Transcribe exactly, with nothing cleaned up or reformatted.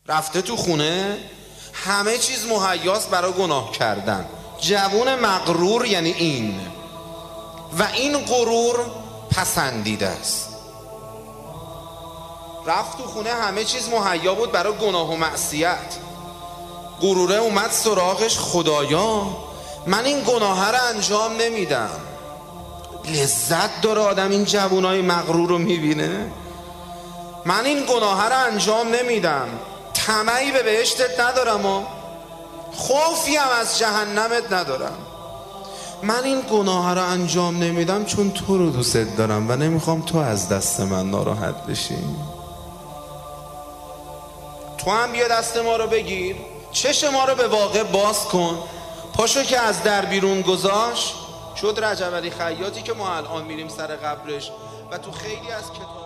رفته تو خونه، همه چیز مهیاست برای گناه کردن. جوون مغرور یعنی این، و این غرور پسندیده است. رفت تو خونه، همه چیز مهیا بود برای گناه و معصیت. غروره اومد سراغش، خدایا من این گناه رو انجام نمیدم. لذت داره آدم این جوونای مغرور رو میبینه. من این گناه رو انجام نمیدم، طمعی به بهشتت ندارم و خوفی هم از جهنمت ندارم. من این گناه رو انجام نمیدم چون تو رو دوست دارم و نمیخوام تو از دست من ناراحت بشی. تو هم بیا دست ما رو بگیر، چشم ما رو به واقع باز کن. پاشو که از در بیرون گذاشت شد رجب علی خیاطی که ما الان میریم سر قبرش و تو خیلی از کتاب